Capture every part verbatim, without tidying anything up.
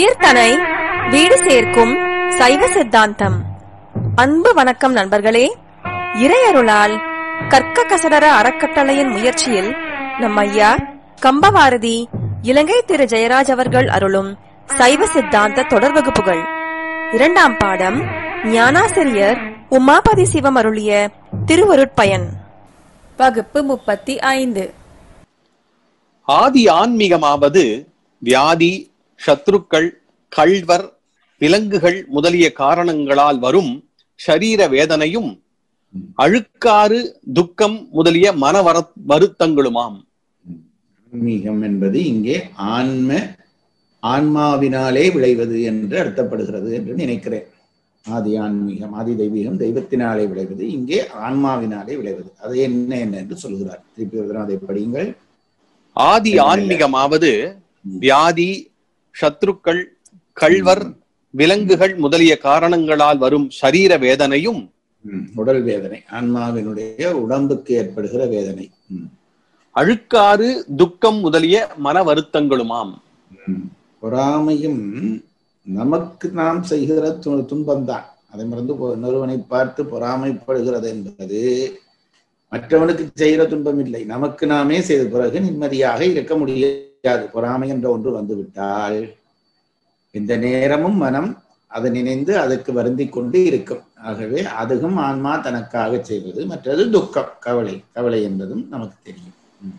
உயிர்தனை வீடு சேர்க்கும் சைவ சித்தாந்தம். அன்பு வணக்கம் நண்பர்களே. இறையருளால் கற்க கசடர அறக்கட்டளையின் முயற்சியில் நம் ஐயா கம்பவாரதி இலங்கை திரு ஜெயராஜ் அவர்கள் அருளும் சைவ சித்தாந்த தொடர் வகுப்புகள். இரண்டாம் பாடம் ஞானாசிரியர் உமாபதி சிவம் அருளிய திருவருட்பயன். வகுப்பு முப்பத்தி ஐந்து. ஆதி ஆன்மீகமாவது வியாதி, சத்ருக்கள், கள்வர், விலங்குகள் முதலிய காரணங்களால் வரும் ஷரீர வேதனையும் அழுக்காறு, துக்கம் முதலிய மன வருத்தங்களுமாம். ஆன்மீகம் என்பது இங்கே ஆன்ம ஆன்மாவினாலே விளைவது என்று அர்த்தப்படுகிறது என்று நினைக்கிறேன். ஆதி ஆன்மீகம், ஆதி தெய்வீகம் தெய்வத்தினாலே விளைவது, இங்கே ஆன்மாவினாலே விளைவது. அது என்ன என்ன என்று சொல்கிறார். திருப்பி அதை படியுங்கள். ஆதி ஆன்மீகமாவது வியாதி, சத்ருக்கள், கள்வர், விலங்குகள் முதலிய காரணங்களால் வரும் சரீர வேதனையும் உடல் வேதனை, ஆன்மாவினுடைய உடம்புக்கு ஏற்படுகிற வேதனை, அழுக்காறு, துக்கம் முதலிய மன வருத்தங்களுமாம். பொறாமையும் நமக்கு நாம் செய்கிற துன்பம்தான். அதை மறந்து ஒருவனை பார்த்து பொறாமைப்படுகிறது என்பது மற்றவனுக்கு செய்கிற துன்பம் இல்லை, நமக்கு நாமே செய்த பிறகு நிம்மதியாக இருக்க முடியாது. பொறாமை என்ற ஒன்று வந்துவிட்டால் இந்த நேரமும் மனம் அதை நினைந்து அதற்கு வருந்தி கொண்டு இருக்கும். ஆகவே அதுவும் ஆன்மா தனக்காக செய்வது. மற்றது துக்கம், கவலை. கவலை என்பதும் நமக்கு தெரியும்.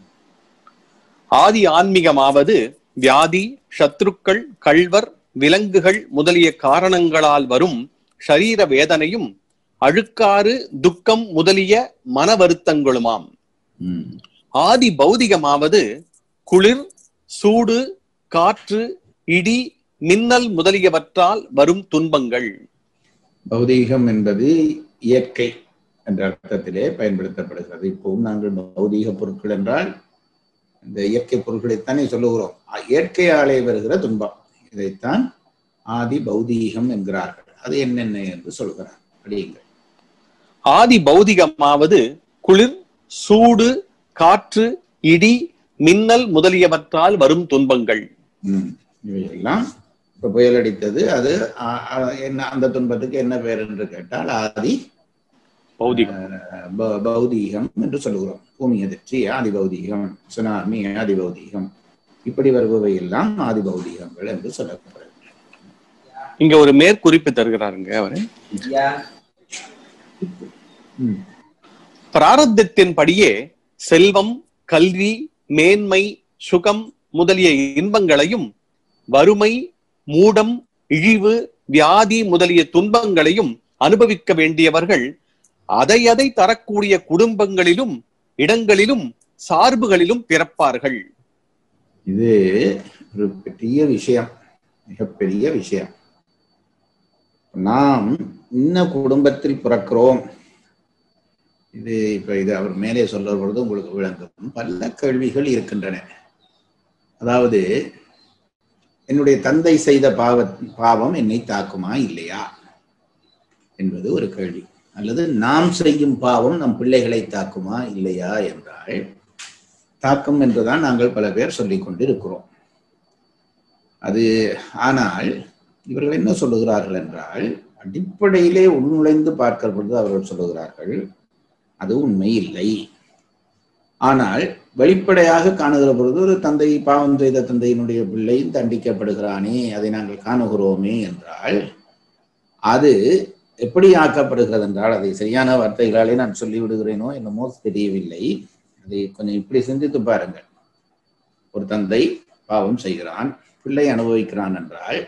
ஆதி ஆன்மீகமாவது வியாதி, சத்ருக்கள், கள்வர், விலங்குகள் முதலிய காரணங்களால் வரும் ஷரீர வேதனையும் அழுக்காறு, துக்கம் முதலிய மன வருத்தங்களுமாம். ஆதி பௌதிகமாவது குளிர், சூடு, காற்று, இடி, மின்னல் முதலியவற்றால் வரும் துன்பங்கள். பௌதீகம் என்பது இயற்கை என்ற அர்த்தத்திலே பயன்படுத்தப்படுகிறது. இப்போவும் நாங்கள் பௌதீக பொருட்கள் என்றால் இந்த இயற்கை பொருட்களைத்தானே சொல்லுகிறோம். இயற்கையாலே வருகிற துன்பம், இதைத்தான் ஆதி பௌதீகம் என்கிறார்கள். அது என்னென்ன என்று சொல்கிறார். படியுங்கள். ஆதி பௌதிகமாவது குளிர், சூடு, காற்று, இடி, மின்னல் முதலியவற்றால் வரும் துன்பங்கள். உம் இவையெல்லாம் இப்ப புயல் அடித்தது, அது என்ன, அந்த துன்பத்துக்கு என்ன பேர் என்று கேட்டால் ஆதி பௌதீகம் என்று சொல்லுகிறோம். பூமி அதிர்ச்சி ஆதி பௌதீகம், சுனாமி ஆதி பௌதீகம், இப்படி வருபவை எல்லாம் ஆதி பௌதீகங்கள் என்று சொல்லப்படுகிறது. இங்க ஒரு மேற்குறிப்பு தருகிறாருங்க அவரு. பிராரத்தத்தின்படியே செல்வம், கல்வி, மேன்மை, சுகம் முதலிய இன்பங்களையும் வறுமை, மூடம், இழிவு, வியாதி முதலிய துன்பங்களையும் அனுபவிக்க வேண்டியவர்கள் அதை அதை தரக்கூடிய குடும்பங்களிலும் இடங்களிலும் சார்புகளிலும் பிறப்பார்கள். இது ஒரு பெரிய விஷயம், மிகப்பெரிய விஷயம். நாம் இன்ன குடும்பத்தில் பிறக்கிறோம், இது இப்ப இது அவர் மேலே சொல்ற பொழுது உங்களுக்கு விளங்கும். பல கேள்விகள் இருக்கின்றன. அதாவது, என்னுடைய தந்தை செய்த பாவ பாவம் என்னை தாக்குமா இல்லையா என்பது ஒரு கேள்வி. அல்லது நாம் செய்யும் பாவம் நம் பிள்ளைகளை தாக்குமா இல்லையா என்றால் தாக்கும் என்றுதான் நாங்கள் பல பேர் சொல்லிக் கொண்டு இருக்கிறோம். அது ஆனால் இவர்கள் என்ன சொல்லுகிறார்கள் என்றால், அடிப்படையிலே உள்நுழைந்து பார்க்கிற பொழுது அவர்கள் சொல்லுகிறார்கள் அது உண்மை இல்லை. ஆனால் வெளிப்படையாக காணுகிற பொழுது ஒரு தந்தை, பாவம் செய்த தந்தையினுடைய பிள்ளை தண்டிக்கப்படுகிறானே, அதை நாங்கள் காணுகிறோமே என்றால் அது எப்படி ஆக்கப்படுகிறது என்றால், அதை சரியான வார்த்தைகளாலே நான் சொல்லிவிடுகிறேனோ என்னமோ தெரியவில்லை. அதை கொஞ்சம் இப்படி சிந்தித்து பாருங்கள். ஒரு தந்தை பாவம் செய்கிறான், பிள்ளை அனுபவிக்கிறான் என்றால்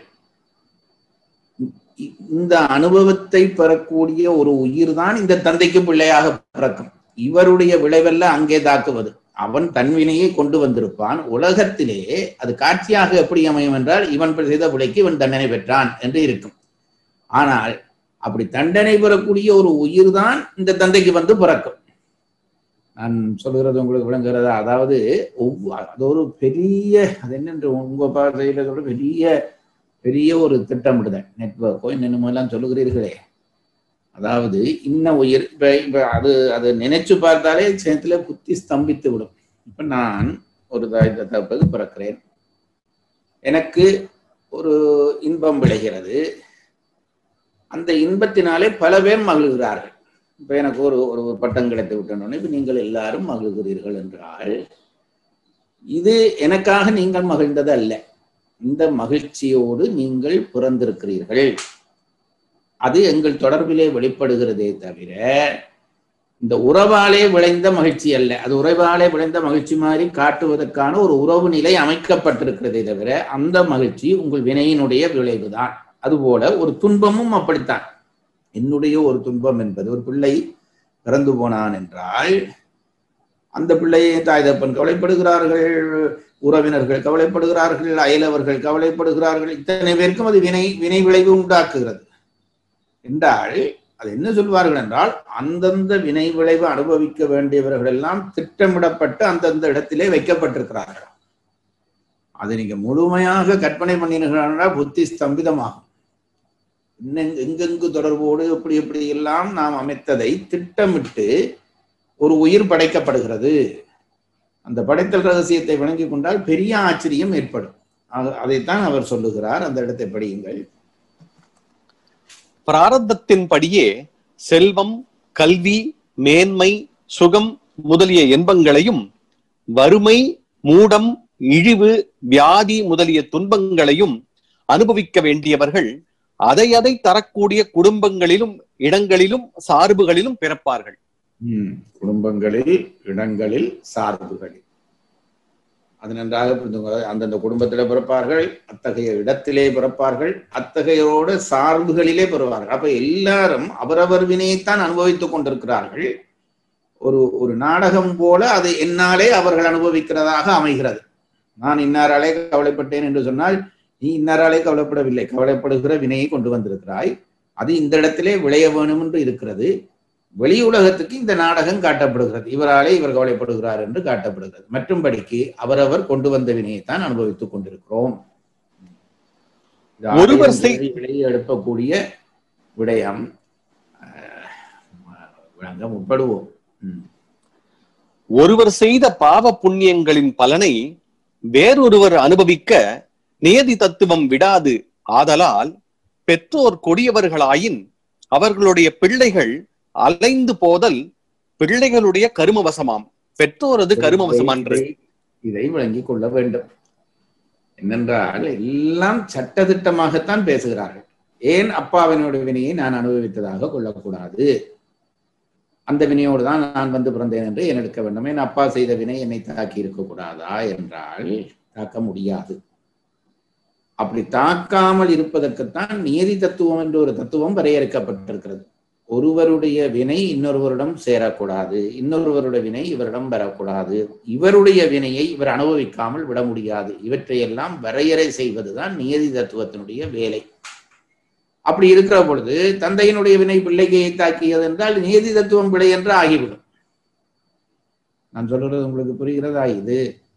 இந்த அனுபவத்தை பெறக்கூடிய ஒரு உயிர் தான் இந்த தந்தைக்கு பிள்ளையாக பிறக்கும். இவருடைய விளைவல்ல அங்கே தாக்குவது. அவன் தன்வினையை கொண்டு வந்திருப்பான். உலகத்திலே அது காட்சியாக எப்படி அமையும் என்றால், இவன் செய்த பிள்ளைக்கு இவன் தண்டனை பெற்றான் என்று இருக்கும். ஆனால் அப்படி தண்டனை பெறக்கூடிய ஒரு உயிர் தான் இந்த தந்தைக்கு வந்து பிறக்கும். நான் சொல்கிறது உங்களுக்கு விளங்குகிறதா? அதாவது அது ஒரு பெரிய, அது என்னென்று உங்க பார்வையில சொல்ற பெரிய பெரிய ஒரு திட்டமிடுதல், நெட்வொர்க்கோ என்னென்னமோ எல்லாம் சொல்லுகிறீர்களே. அதாவது இன்ன உயிர் இப்ப இப்ப அது அது நினைச்சு பார்த்தாலே சேத்துல புத்தி ஸ்தம்பித்து விடும். இப்ப நான் ஒரு தாய் தகப்பனுக்கு பிறக்கிறேன். எனக்கு ஒரு இன்பம் விளைகிறது. அந்த இன்பத்தினாலே பல பேர் மகிழ்கிறார்கள். இப்ப எனக்கு ஒரு ஒரு பட்டம் கிடைத்து விட்டோன்னே இப்ப நீங்கள் எல்லாரும் மகிழ்கிறீர்கள் என்றால் இது எனக்காக நீங்கள் மகிழ்ந்தது அல்ல. இந்த மகிழ்ச்சியோடு நீங்கள் பிறந்திருக்கிறீர்கள். அது எங்கள் தொடர்பிலே வெளிப்படுகிறதே தவிர இந்த உறவாலே விளைந்த மகிழ்ச்சி அல்ல. அது உறவாலே விளைந்த மகிழ்ச்சி மாதிரி காட்டுவதற்கான ஒரு உறவு நிலை அமைக்கப்பட்டிருக்கிறதே தவிர அந்த மகிழ்ச்சி உங்கள் வினையினுடைய விளைவுதான். அதுபோல ஒரு துன்பமும் அப்படித்தான். என்னுடைய ஒரு துன்பம் என்பது, ஒரு பிள்ளை பிறந்து போனான் என்றால் அந்த பிள்ளையை தாய் தப்பன் கவலைப்படுகிறார்கள், உறவினர்கள் கவலைப்படுகிறார்கள், அயலவர்கள் கவலைப்படுகிறார்கள். இத்தனை பேருக்கும் அது வினை வினை விளைவு உண்டாக்குகிறது என்றால் அது என்ன சொல்வார்கள் என்றால் அந்தந்த வினை விளைவு அனுபவிக்க வேண்டியவர்கள் எல்லாம் திட்டமிடப்பட்டு அந்தந்த இடத்திலே வைக்கப்பட்டிருக்கிறார்கள். அதை நீங்க முழுமையாக கற்பனை பண்ணினீர்கள் புத்தி ஸ்தம்பிதமாகும். எங்கெங்கு தொடர்போடு எப்படி எப்படி எல்லாம் நாம் அமைத்ததை திட்டமிட்டு ஒரு உயிர் படைக்கப்படுகிறது. அந்த படைத்தல் ரகசியத்தை வழங்கி கொண்டால் பெரிய ஆச்சரியம் ஏற்படும். அதைத்தான் அவர் சொல்லுகிறார். அந்த இடத்தை படியுங்கள். பிராரத்தத்தின்படியே செல்வம், கல்வி, மேன்மை, சுகம் முதலிய இன்பங்களையும் வறுமை, மூடம், இழிவு, வியாதி முதலிய துன்பங்களையும் அனுபவிக்க வேண்டியவர்கள் அதை அதை தரக்கூடிய குடும்பங்களிலும் இடங்களிலும் சார்புகளிலும் பிறப்பார்கள். உம் குடும்பங்களில், இடங்களில், சார்புகளில் அது நன்றாக புரிந்து. அந்தந்த குடும்பத்திலே பிறப்பார்கள், அத்தகைய இடத்திலே பிறப்பார்கள், அத்தகையோட சார்புகளிலே பிறப்பார்கள். அப்ப எல்லாரும் அவரவர் வினையைத்தான் அனுபவித்துக் கொண்டிருக்கிறார்கள். ஒரு ஒரு நாடகம் போல அது என்னாலே அவர்கள் அனுபவிக்கிறதாக அமைகிறது. நான் இன்னாராலே கவலைப்பட்டேன் என்று சொன்னால் நீ இன்னாராலே கவலைப்படவில்லை, கவலைப்படுகிற வினையை கொண்டு வந்திருக்கிறாய். அது இந்த இடத்திலே விளைய வேணும் என்று இருக்கிறது. வெளி உலகத்துக்கு இந்த நாடகம் காட்டப்படுகிறது. இவராலே இவர் கவலைப்படுகிறார் என்று காட்டப்படுகிறது. மற்றும்படிக்கு அவரவர் கொண்டு வந்த வினையைத்தான் அனுபவித்துக் கொண்டிருக்கிறோம். ஒருவர் எழுப்பக்கூடிய விடயம் விளங்க முற்படுவோம். ஒருவர் செய்த பாவ புண்ணியங்களின் பலனை வேறொருவர் அனுபவிக்க நியதி தத்துவம் விடாது. ஆதலால் பெற்றோர் கொடியவர்களாயின் அவர்களுடைய பிள்ளைகள் அலைந்து போதல் பிள்ளைகளுடைய கருமவசமாம். பெற்றோரது கருமவசம் அன்று. இதை விளங்கிக் கொள்ள வேண்டும். என்னென்றால் எல்லாம் சட்டதிட்டமாகத்தான் பேசுகிறார்கள். ஏன் அப்பாவினுடைய வினையை நான் அனுபவித்ததாக கொள்ளக்கூடாது? அந்த வினையோடு தான் நான் வந்து பிறந்தேன் என்று என் எடுக்க வேண்டும். என் அப்பா செய்த வினை என்னை தாக்கி இருக்க கூடாதா என்றால் தாக்க முடியாது. அப்படி தாக்காமல் இருப்பதற்குத்தான் நியதி தத்துவம் என்று ஒரு தத்துவம் வரையறுக்கப்பட்டிருக்கிறது. ஒருவருடைய வினை இன்னொருவரிடம் சேரக்கூடாது, இன்னொருவருடைய வினை இவரிடம் வரக்கூடாது, இவருடைய வினையை இவர் அனுபவிக்காமல் விட முடியாது. இவற்றையெல்லாம் வரையறை செய்வதுதான் நியதி தத்துவத்தினுடைய வேலை. அப்படி இருக்கிற பொழுது தந்தையினுடைய வினை பிள்ளைக்கு தாக்கியது என்றால் நியதி தத்துவம் பிழை என்று ஆகிவிடும். நான் சொல்றது உங்களுக்கு புரிகிறதா? இது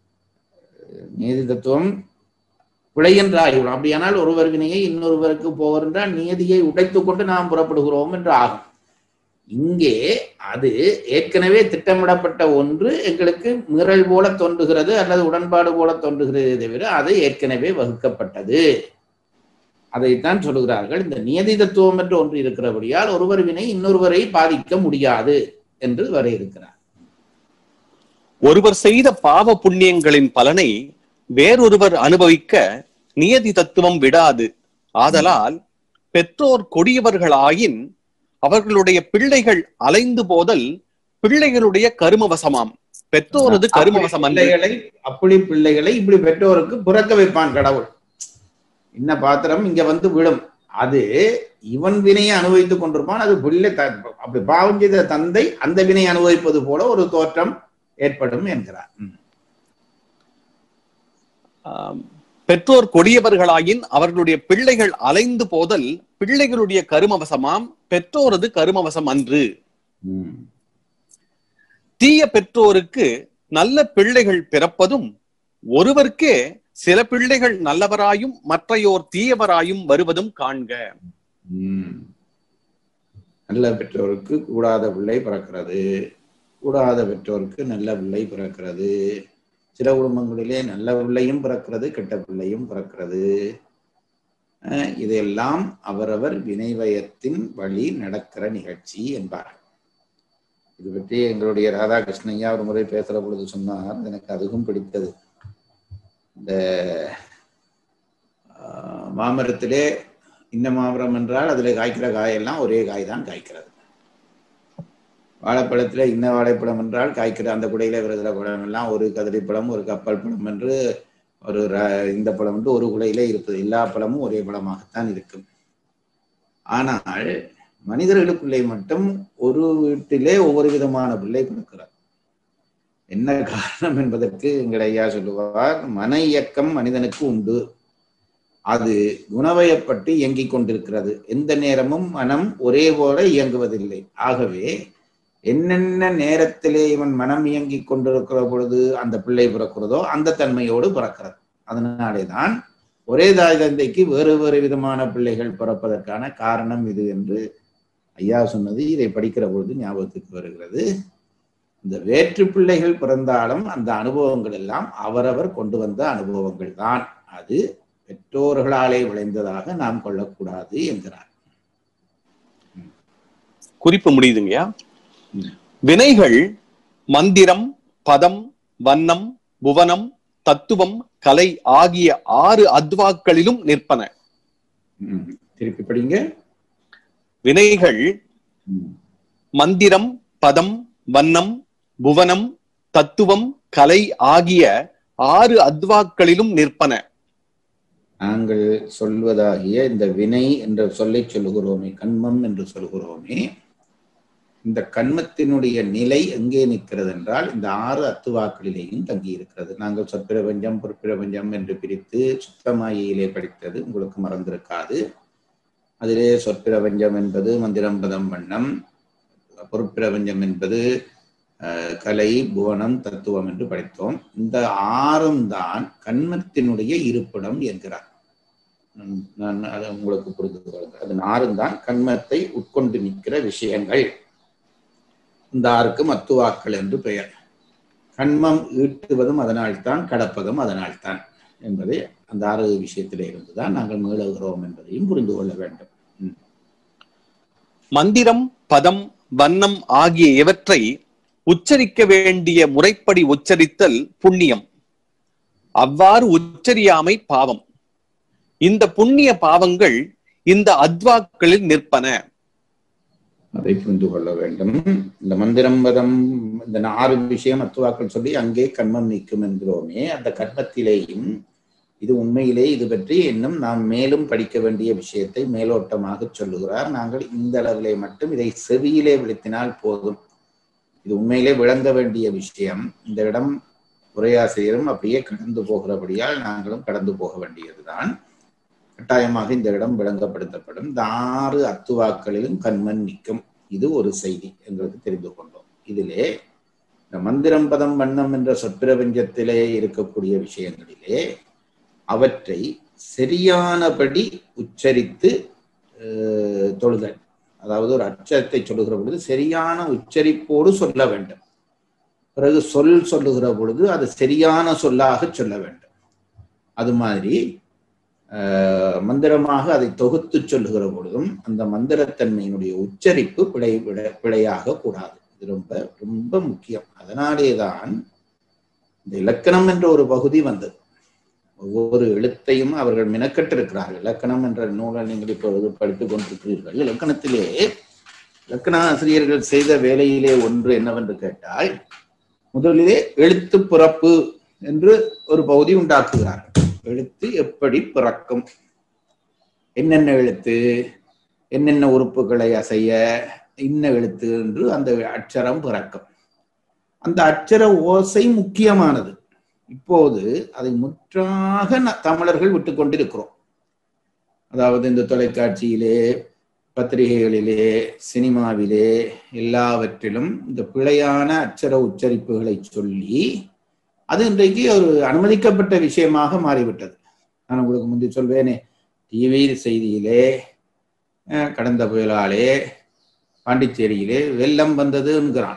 நியதி தத்துவம் பிழை என்று ஆகிவிடும். அப்படியானால் ஒருவர் வினையை இன்னொருவருக்கு போவர் என்றால் நியதியை உடைத்துக் கொண்டு நாம் புறப்படுகிறோம் என்று ஆகும். இங்கே அது ஏற்கனவே திட்டமிடப்பட்ட ஒன்று எங்களுக்கு மீறல் போல தோன்றுகிறது அல்லது உடன்பாடு போல தோன்றுகிறதே தவிர அது ஏற்கனவே வகுக்கப்பட்டது. அதைத்தான் சொல்லுகிறார்கள். இந்த நியதி தத்துவம் என்று ஒன்று இருக்கிறபடியால் ஒருவர் வினை இன்னொருவரை பாதிக்க முடியாது என்று வரையிருக்கிறார். ஒருவர் செய்த பாவ புண்ணியங்களின் பலனை வேறொருவர் அனுபவிக்க நியதி தத்துவம் விடாது. ஆதலால் பெற்றோர் கொடியவர்களாயின் அவர்களுடைய பிள்ளைகள் அலைந்து போதல் பிள்ளைகளுடைய கருமவசமாம். பெற்றோரது கருமவசம். பிள்ளைகளை அப்படி பிள்ளைகளை இப்படி பெற்றோருக்கு புறக்க வைப்பான் கடவுள். இன்ன பாத்திரம் இங்க வந்து விடும். அது இவன் வினையை அனுபவித்துக் கொண்டிருப்பான். அது பிள்ளை அப்படி பாவம் செய்த தந்தை அந்த வினை அனுபவிப்பது போல ஒரு தோற்றம் ஏற்படும் என்கிறார். பெற்றோர் கொடியவர்களாயின் அவர்களுடைய பிள்ளைகள் அலைந்து போதல் பிள்ளைகளுடைய கருமவசமாம். பெற்றோரது கருமவசம் அன்று. தீய பெற்றோருக்கு நல்ல பிள்ளைகள் பிறப்பதும் ஒருவருக்கே சில பிள்ளைகள் நல்லவராயும் மற்றையோர் தீயவராயும் வருவதும் காண்க. நல்ல பெற்றோருக்கு கூடாத பிள்ளை பிறக்கிறது, கூடாத பெற்றோருக்கு நல்ல பிள்ளை பிறக்கிறது. சில குடும்பங்களிலே நல்ல பிள்ளையும் பிறக்கிறது, கெட்ட பிள்ளையும் பிறக்கிறது. இதெல்லாம் அவரவர் வினைவயத்தின் வழி நடக்கிற நிகழ்ச்சி என்பார். இது பற்றி எங்களுடைய ராதாகிருஷ்ணய்யா ஒரு முறை பேசுற பொழுது சொன்னார், எனக்கு அதுவும் பிடித்தது. இந்த மாமரத்திலே இன்ன மாமரம் என்றால் அதில் காய்க்கிற காயெல்லாம் ஒரே காய் தான் காய்க்கிறது. வாழைப்பழத்தில் இன்ன வாழைப்பழம் என்றால் காய்க்கிற அந்த குடையில வருகிற பழம் எல்லாம் ஒரு கதிரி பழம், ஒரு கப்பல் பழம் என்று ஒரு இந்த பழம் என்று ஒரு குடையிலே இருப்பது. எல்லா பழமும் ஒரே பழமாகத்தான் இருக்கும். ஆனால் மனிதர்களுக்குள்ளே மட்டும் ஒரு வீட்டிலே ஒவ்வொரு விதமான பிள்ளை பிறக்கிறார். என்ன காரணம் என்பதற்கு எங்கள் ஐயா சொல்லுவார், மன இயக்கம் மனிதனுக்கு உண்டு, அது குணவயப்பட்டு இயங்கிக் கொண்டிருக்கிறது. எந்த நேரமும் மனம் ஒரே போல இயங்குவதில்லை. ஆகவே என்னென்ன நேரத்திலே இவன் மனம் இயங்கிக் கொண்டிருக்கிற பொழுது அந்த பிள்ளை பிறக்கிறதோ அந்த தன்மையோடு பிறக்கிறது. அதனாலே தான் ஒரே தாய் தந்தைக்கு வேறு வேறு விதமான பிள்ளைகள் பிறப்பதற்கான காரணம் இது என்று ஐயா சொன்னது இதை படிக்கிற பொழுது ஞாபகத்துக்கு வருகிறது. இந்த வேற்று பிள்ளைகள் பிறந்தாலும் அந்த அனுபவங்கள் எல்லாம் அவரவர் கொண்டு வந்த அனுபவங்கள் தான். அது பெற்றோர்களாலே விளைந்ததாக நாம் கொள்ளக்கூடாது என்கிறார். குறிப்பு முடியுதுங்கய்யா. வினைகள் மந்திரம், பதம், வண்ணம், புவனம், தத்துவம், கலை ஆகிய ஆறு அத்வாக்களிலும் நிற்பன. திருப்பி படிங்க. வினைகள் மந்திரம், பதம், வண்ணம், புவனம், தத்துவம், கலை ஆகிய ஆறு அத்வாக்களிலும் நிற்பன. நாங்கள் சொல்வதாகிய இந்த வினை என்ற சொல்லை சொல்லுகிறோமே, கண்மம் என்று சொல்கிறோமே, இந்த கண்மத்தினுடைய நிலை எங்கே நிற்கிறது என்றால் இந்த ஆறு அத்துவாக்களிலேயும் தங்கி இருக்கிறது. நாங்கள் சொற்பிரபஞ்சம் பொற்பிரபஞ்சம் என்று பிரித்து சுத்தமாயிலே படித்தது உங்களுக்கு மறந்திருக்காது. அதிலே சொற்பிரபஞ்சம் என்பது மந்திரம், பதம், வண்ணம், பொற்பிரபஞ்சம் என்பது கலை, புவனம், தத்துவம் என்று படித்தோம். இந்த ஆறும் தான் கண்மத்தினுடைய இருப்பிடம் என்கிறார். நான் அதை உங்களுக்கு புரிந்து கொள்கிறேன். அது ஆறும் தான் கண்மத்தை உட்கொண்டு நிற்கிற விஷயங்கள். இந்த ஆறுக்கும் அத்துவாக்கள் என்று பெயர். கண்மம் ஈட்டுவதும் அதனால்தான், கடப்பதும் அதனால்தான் என்பதை அந்த ஆறு விஷயத்திலே இருந்துதான் நாங்கள் மீளுகிறோம் என்பதையும் புரிந்து கொள்ள வேண்டும். மந்திரம், பதம், வண்ணம் ஆகிய இவற்றை உச்சரிக்க வேண்டிய முறைப்படி உச்சரித்தல் புண்ணியம். அவ்வாறு உச்சரியாமை பாவம். இந்த புண்ணிய பாவங்கள் இந்த அத்வாக்களில் நிற்பன. அதை புரிந்து கொள்ள வேண்டும். இந்த மந்திரம், பதம், இந்த ஆறு விஷயம் அத்துவாக்கள் சொல்லி அங்கே கண்மம் நீக்கும் என்கிறோமே, அந்த கர்மத்திலேயும் இது உண்மையிலே இது பற்றி இன்னும் நாம் மேலும் படிக்க வேண்டிய விஷயத்தை மேலோட்டமாக சொல்லுகிறார். நாங்கள் இந்த அளவிலே மட்டும் இதை செவியிலே விழுத்தினால் போதும். இது உண்மையிலே விளங்க வேண்டிய விஷயம். இந்த இடம் உரையாசிரியரும் அப்படியே கடந்து போகிறபடியால் நாங்களும் கடந்து போக வேண்டியதுதான். கட்டாயமாக இந்த இடம் விளங்கப்படுத்தப்படும். இந்த ஆறு அத்துவாக்களிலும் கண்மன் நிற்கும். இது ஒரு செய்தி எங்களுக்கு தெரிந்து கொண்டோம். இதிலே இந்த மந்திரம், பதம், வண்ணம் என்ற சொற்பிரபஞ்சத்திலே இருக்கக்கூடிய விஷயங்களிலே அவற்றை சரியானபடி உச்சரித்து தொழுதல். அதாவது ஒரு அச்சத்தை சொல்லுகிற பொழுது சரியான உச்சரிப்போடு சொல்ல வேண்டும். பிறகு சொல் சொல்லுகிற பொழுது அது சரியான சொல்லாக சொல்ல வேண்டும். அது மாதிரி மந்திரமாக அதை தொகுத்து சொல்லுகிற பொழுதும் அந்த மந்திரத்தன்மையினுடைய உச்சரிப்பு பிழை விட பிழையாக கூடாது. இது ரொம்ப ரொம்ப முக்கியம். அதனாலேதான் இந்த இலக்கணம் என்ற ஒரு பகுதி வந்தது. ஒவ்வொரு எழுத்தையும் அவர்கள் மினக்கட்டிருக்கிறார்கள். இலக்கணம் என்ற நூலை நீங்கள் இப்பொழுது படித்துக் கொண்டிருக்கிறீர்கள். இலக்கணத்திலே இலக்கண ஆசிரியர்கள் செய்த வேலையிலே ஒன்று என்னவென்று கேட்டால், முதலிலே எழுத்து பிறப்பு என்று ஒரு பகுதி உண்டாக்குகிறார்கள். எழுத்து எப்படி பிறக்கும், என்னென்ன எழுத்து, என்னென்ன உறுப்புகளை அசைய, இன்ன எழுத்து என்று அந்த அட்சரம் பிறக்கும். அந்த அட்சர ஓசை முக்கியமானது. இப்போது அதை முற்றாக தமிழர்கள் விட்டு கொண்டிருக்கிறோம். அதாவது இந்த தொலைக்காட்சியிலே, பத்திரிகைகளிலே, சினிமாவிலே எல்லாவற்றிலும் இந்த பிழையான அட்சர உச்சரிப்புகளை சொல்லி அது இன்றைக்கு ஒரு அனுமதிக்கப்பட்ட விஷயமாக மாறிவிட்டது. நான் உங்களுக்கு முந்தி சொல்வேனே, டிவி செய்தியிலே கடந்த புயலாலே பாண்டிச்சேரியிலே வெள்ளம் வந்தது என்கிறான்.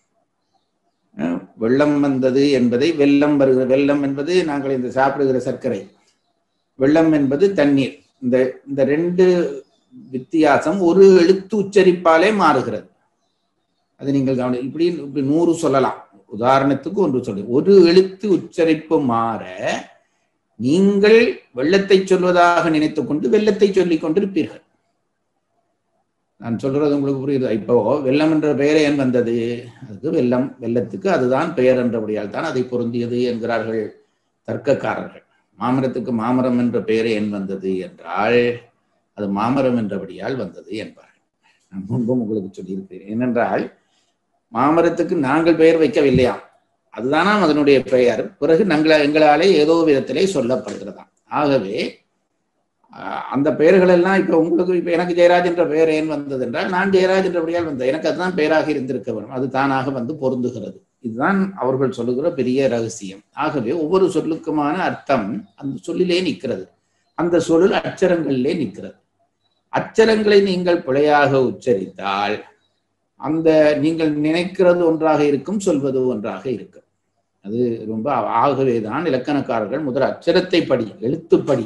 வெள்ளம் வந்தது என்பதை வெள்ளம் வருகிற, வெள்ளம் என்பது நாங்கள் இந்த சாப்பிடுகிற சர்க்கரை, வெள்ளம் என்பது தண்ணீர். இந்த இந்த ரெண்டு வித்தியாசம் ஒரு எழுத்து உச்சரிப்பாலே மாறுகிறது. அது நீங்கள் கவனி இப்படி இப்படி நூறு சொல்லலாம். உதாரணத்துக்கு ஒன்று சொல்லு. ஒரு எழுத்து உச்சரிப்பு மாற நீங்கள் வெள்ளத்தை சொல்வதாக நினைத்துக் கொண்டு வெள்ளத்தை சொல்லிக் கொண்டிருப்பீர்கள். நான் சொல்றது உங்களுக்கு புரியுது? இப்போ வெள்ளம் என்ற பெயர் ஏன் வந்தது? அதுக்கு வெள்ளம் வெள்ளத்துக்கு அதுதான் பெயர் என்றபடியால் தான் அதை பொருந்தியது என்கிறார்கள் தர்க்கக்காரர்கள். மாமரத்துக்கு மாமரம் என்ற பெயர் ஏன் வந்தது என்றால் அது மாமரம் என்றபடியால் வந்தது என்பார்கள். நான் முன்பும் உங்களுக்கு சொல்லியிருக்கிறேன். ஏனென்றால் மாமரத்துக்கு நாங்கள் பெயர் வைக்கவில்லையாம், அதுதானாம் அதனுடைய பெயர். பிறகு நாங்கள் எங்களாலே ஏதோ விதத்திலே சொல்லப்படுகிறதாம். ஆகவே அந்த பெயர்கள் எல்லாம் இப்ப உங்களுக்கு இப்ப எனக்கு ஜெயராஜ் என்ற பெயர் ஏன் வந்தது என்றால் நான் ஜெயராஜ் என்றபடியால் வந்தது, எனக்கு அதுதான் பெயராக இருந்திருக்க வேண்டும், அது தானாக வந்து பொருந்துகிறது. இதுதான் அவர்கள் சொல்லுகிற பெரிய ரகசியம். ஆகவே ஒவ்வொரு சொல்லுக்குமான அர்த்தம் அந்த சொல்லிலே நிற்கிறது, அந்த சொல்லில் அச்சரங்களிலே நிற்கிறது. அச்சரங்களை நீங்கள் பிழையாக உச்சரித்தால் அந்த நீங்கள் நினைக்கிறது ஒன்றாக இருக்கும், சொல்வது ஒன்றாக இருக்கும். அது ரொம்ப ஆகவேதான் இலக்கணக்காரர்கள் முதல் அச்சரத்தை படி, எழுத்துப்படி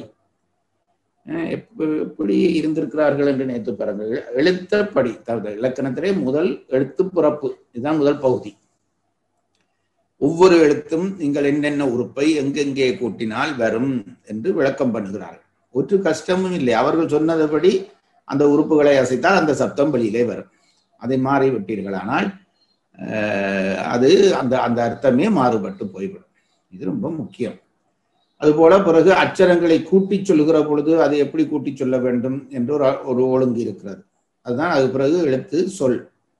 எப்படி இருந்திருக்கிறார்கள் என்று நினைத்து பாருங்கள். எழுத்தப்படி இலக்கணத்திலே முதல் எழுத்து பிறப்பு, இதுதான் முதல் பகுதி. ஒவ்வொரு எழுத்தும் நீங்கள் என்னென்ன உறுப்பை எங்கெங்கே கூட்டினால் வரும் என்று விளக்கம் பண்ணுகிறார்கள். ஒரு கஷ்டமும் இல்லை. அவர்கள் சொன்னதுபடி அந்த உறுப்புகளை அசைத்தால் அந்த சப்தம் வெளியிலே வரும். அதை மாறி விட்டீர்களானால் அது அந்த அந்த அர்த்தமே மாறுபட்டு போய்விடும். இது ரொம்ப முக்கியம். அதுபோல பிறகு அச்சரங்களை கூட்டி சொல்லுகிற பொழுது அதை எப்படி கூட்டி சொல்ல வேண்டும் என்று ஒரு ஒரு ஒழுங்கு இருக்கிறது. அதுதான் அது பிறகு எழுத்து சொல்.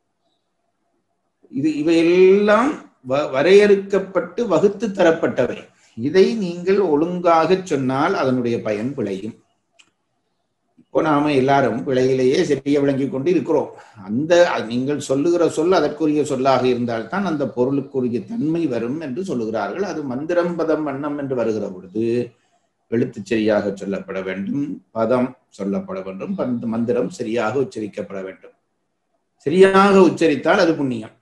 இது இவையெல்லாம் வரையறுக்கப்பட்டு வகுத்து தரப்பட்டவை. இதை நீங்கள் ஒழுங்காக சொன்னால் அதனுடைய பயன் விளையும். இப்போ நாம எல்லாரும் விளையிலேயே சரியா விளங்கி கொண்டு இருக்கிறோம். அந்த நீங்கள் சொல்லுகிற சொல் அதற்குரிய சொல்லாக இருந்தால்தான் அந்த பொருளுக்குரிய தன்மை வரும் என்று சொல்லுகிறார்கள். அது மந்திரம் பதம் வண்ணம் என்று வருகிற பொழுது எழுத்து சரியாக சொல்லப்பட வேண்டும், பதம் சொல்லப்பட வேண்டும், மந்திரம் சரியாக உச்சரிக்கப்பட வேண்டும். சரியாக உச்சரித்தால் அது புண்ணியம்,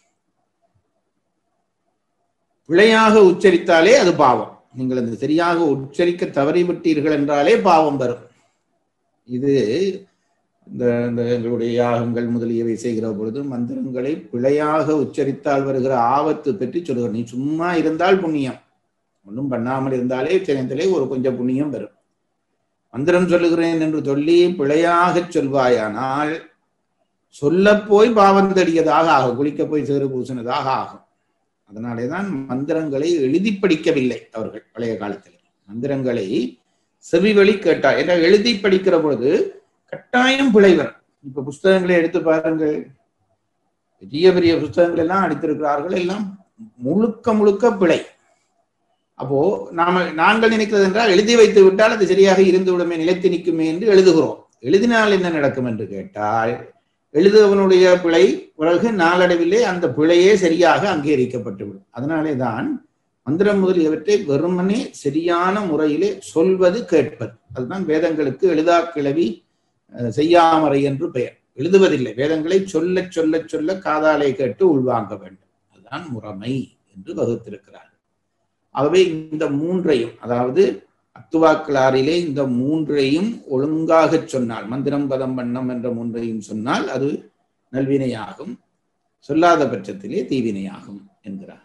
பிழையாக உச்சரித்தாலே அது பாவம். நீங்கள் அந்த சரியாக உச்சரிக்க தவறிவிட்டீர்கள் என்றாலே பாவம் வரும். இது இந்த எங்களுடைய யாகங்கள் முதலியவை செய்கிற பொழுது மந்திரங்களை பிழையாக உச்சரித்தால் வருகிற ஆபத்து பற்றி சொல்லுகிற. நீ சும்மா இருந்தால் புண்ணியம், ஒன்றும் பண்ணாமல் இருந்தாலே சிறந்திலே ஒரு கொஞ்சம் புண்ணியம் வரும். மந்திரம் சொல்லுகிறேன் என்று சொல்லி பிழையாக சொல்வாயானால் சொல்ல போய் பாவம் தடியதாக ஆகும், குளிக்க போய் சேறு பூசினதாக ஆகும். அதனாலேதான் மந்திரங்களை எழுதி படிக்கவில்லை அவர்கள் பழைய காலத்தில். மந்திரங்களை செவி வழி கேட்டா ஏன்னா எழுதி படிக்கிற பொழுது கட்டாயம் பிழைவர். இப்ப புஸ்தகங்களை எடுத்து பாருங்கள், பெரிய பெரிய புஸ்தகங்கள் எல்லாம் அடித்திருக்கிறார்கள், எல்லாம் முழுக்க முழுக்க பிழை. அப்போ நாம நாங்கள் நினைக்கிறது என்றால் எழுதி வைத்து விட்டால் அது சரியாக இருந்து விடுமே, நிலைத்து நிற்குமே என்று எழுதுகிறோம். எழுதினால் என்ன நடக்கும் என்று கேட்டால் எழுதுவனுடைய பிழை பிறகு நாளடைவிலே அந்த பிழையே சரியாக அங்கீகரிக்கப்பட்டுவிடும். அதனாலே தான் மந்திரம் முதலியவற்றை வெறுமனே சரியான முறையிலே சொல்வது கேட்பது. அதுதான் வேதங்களுக்கு எழுதா கிளவி செய்யாமறை என்று பெயர். எழுதுவதில்லை, வேதங்களை சொல்ல சொல்ல சொல்ல காதாலே கேட்டு உள்வாங்க வேண்டும். அதுதான் முறைமை என்று வகுத்திருக்கிறார்கள். ஆகவே இந்த மூன்றையும், அதாவது அத்துவாக்கிளாரிலே இந்த மூன்றையும் ஒழுங்காக சொன்னால், மந்திரம் பதம் வண்ணம் என்ற மூன்றையும் சொன்னால் அது நல்வினையாகும், சொல்லாத பட்சத்திலே தீவினையாகும் என்கிறார்.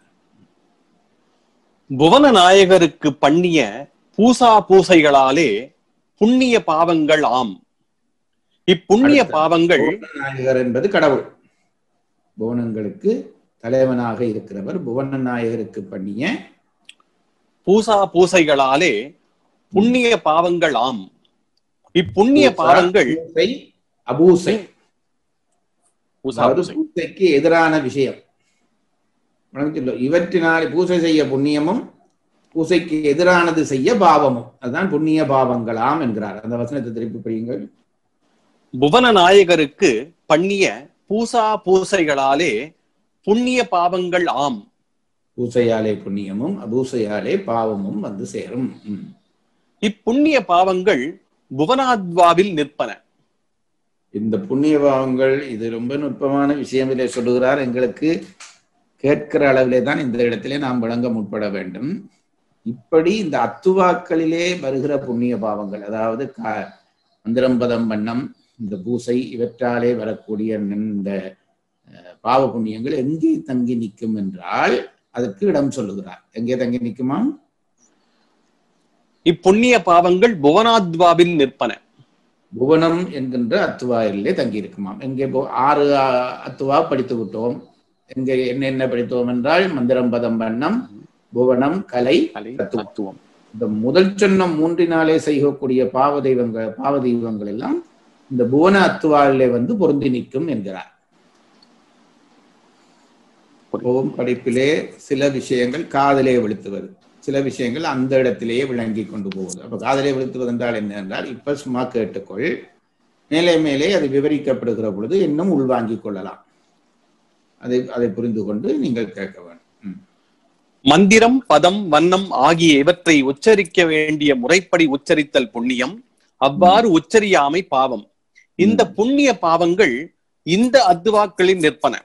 புவன நாயகருக்கு பண்ணிய பூசா பூசைகளாலே புண்ணிய பாவங்கள் ஆம். இப்புண்ணிய பாவங்கள், நாயகர் என்பது கடவுள், புவனங்களுக்கு தலைவனாக இருக்கிறவர். புவன நாயகருக்கு பண்ணிய பூசா பூசைகளாலே புண்ணிய பாவங்கள் ஆம். இப்புண்ணிய பாவங்கள் அபூசை, பூசைக்கு எதிரான விஷயம். இவற்றினால் பூசை செய்ய புண்ணியமும் பூசைக்கு எதிரானது செய்ய பாவமும், அதுதான் புண்ணிய பாவங்களாம் என்கிறார். அந்த வசனத்தை திருப்பி படியுங்கள். புவன நாயகருக்கு பண்ணிய பூசா பூசைகளாலே புண்ணிய பாவங்கள் ஆம். பூசையாலே புண்ணியமும் அபூசையாலே பாவமும் வந்து சேரும். இப்புண்ணிய பாவங்கள் புவனாத்வாவில் நிற்பன. இந்த புண்ணிய பாவங்கள், இது ரொம்ப நுட்பமான விஷயம் இதை சொல்லுகிறார். எங்களுக்கு கேட்கிற அளவிலே தான் இந்த இடத்திலே நாம் விளங்க முற்பட வேண்டும். இப்படி இந்த அத்துவாக்களிலே வருகிற புண்ணிய பாவங்கள், அதாவது மந்திரம்பதம் வண்ணம் இந்த பூசை இவற்றாலே வரக்கூடிய இந்த பாவ புண்ணியங்கள் எங்கே தங்கி நிற்கும் என்றால் அதற்கு இடம் சொல்லுகிறார். எங்கே தங்கி நிற்குமா? இப்புண்ணிய பாவங்கள் புவனாத்வாவில் நிற்பன. புவனம் என்கின்ற அத்துவாயிலே தங்கி இருக்குமாம். எங்கே ஆறு அத்துவா படித்து விட்டோம். எங்கே என்னென்ன படித்தோம் என்றால் மந்திரம்பதம் வண்ணம், புவனம், கலை, தத்துவம். இந்த முதல் சொன்ன மூன்றினாலே செய்யக்கூடிய பாவ தெய்வங்கள் பாவ தெய்வங்கள் எல்லாம் இந்த புவன அத்துவாளிலே வந்து பொருந்தி நிற்கும் என்கிறார். ஓம் படிப்பிலே சில விஷயங்கள் காதலே வெளுத்துவது, சில விஷயங்கள் அந்த இடத்திலேயே விளங்கி கொண்டு போவது. அப்ப காதலே வெளுத்துவது என்றால் என்ன என்றால், இப்ப சும்மா கேட்டுக்கொள், மேலே மேலே அது விவரிக்கப்படுகிற பொழுது இன்னும் உள்வாங்கிக் கொள்ளலாம். அதை அதை புரிந்து கொண்டு நீங்கள் கேட்க வேண்டும். மந்திரம், பதம், வண்ணம் ஆகிய இவற்றை உச்சரிக்க வேண்டிய முறைப்படி உச்சரித்தல் புண்ணியம், அவ்வாறு உச்சரியாமை பாவம். இந்த புண்ணிய பாவங்கள் இந்த அத்துவாக்களில் நிற்பன.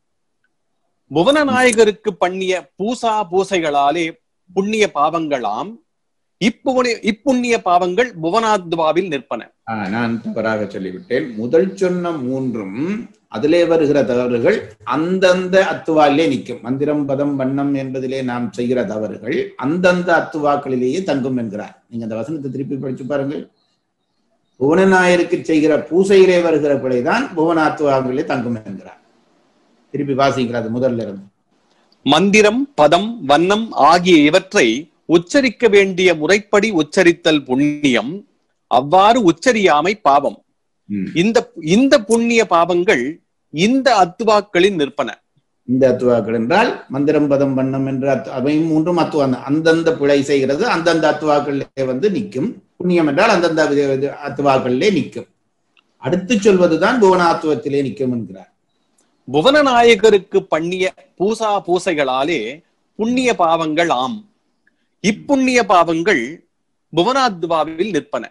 புவனநாயகருக்கு பண்ணிய பூசா பூசைகளாலே புண்ணிய பாவங்களாம். இப்புண்ணிய இப்புண்ணிய பாவங்கள் புவனாத்வாவில் நிற்பன. நான் தவறாக சொல்லிவிட்டேன். முதல் சொன்ன மூன்றும் அதிலே வருகிற தவறுகள் அந்தந்த அத்துவாலே நிற்கும். மந்திரம், பதம், வண்ணம் என்பதிலே நாம் செய்கிற தவறுகள் அந்தந்த அத்துவாக்களிலேயே தங்கும் என்கிறார். நீங்க அந்த வசனத்தை திருப்பி படிச்சு பாருங்கள். புவனநாயருக்கு செய்கிற பூசையிலே வருகிற பிழைதான் புவனாத்துவாக்களிலே தங்கும் என்கிறார். திருப்பி வாசிக்கிறார் முதல்ல இருந்து. மந்திரம், பதம், வண்ணம் ஆகிய இவற்றை உச்சரிக்க வேண்டிய முறைப்படி உச்சரித்தல் புண்ணியம், அவ்வாறு உச்சரியாமை பாவம். இந்த இந்த புண்ணிய பாவங்கள் இந்த அத்துவாக்களில் நிற்பன. இந்த அத்துவாக்கள் என்றால் மந்திரம், பதம், வண்ணம் என்ற அவை மூன்றும் அத்துவா, அந்தந்த பிழை செய்கிறது அந்தந்த அத்துவாக்களிலே வந்து நிற்கும். புண்ணியம் என்றால் அந்தந்த அத்துவாக்களிலே நிற்கும். அடுத்து சொல்வதுதான் புவனாத்துவத்திலே நிற்கும் என்கிறார். புவனநாயகருக்கு பண்ணிய பூசா பூசைகளாலே புண்ணிய பாவங்கள் ஆம். இப்புண்ணிய பாவங்கள் புவனாத்வாவில் நிற்பன.